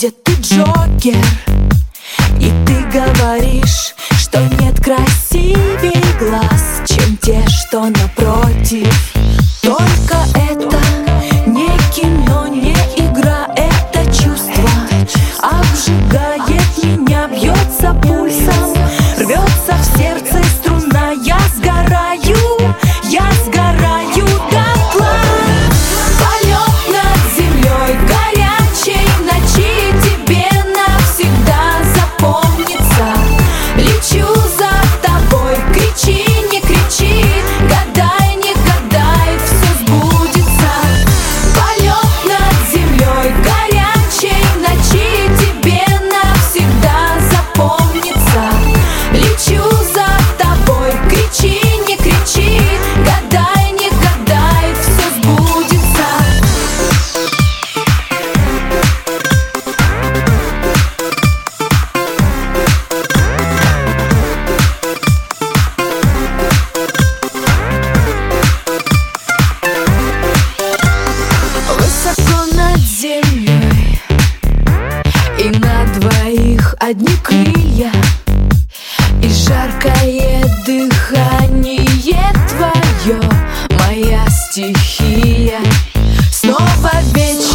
где ты Джокер. И ты говоришь, что нет красивей глаз, чем те, что напротив. Только это не кино, не игра, это чувство обжигает меня, бьется пульсом, рвется в сердце струна. Я сгораю дотла. Полет над землей в горячей ночи тебе навсегда запомнится. Лечу за тобой, кричи, не кричи, гадай, не гадай, все сбудется. Полет над землей в горячей ночи тебе навсегда запомнится. Лечу за тобой, кричи, не кричи, гадай, не гадай, все сбудется. Высоко над землей, и на двоих одни крылья, и жаркое дыхание твое, моя стихия. Снова вечер.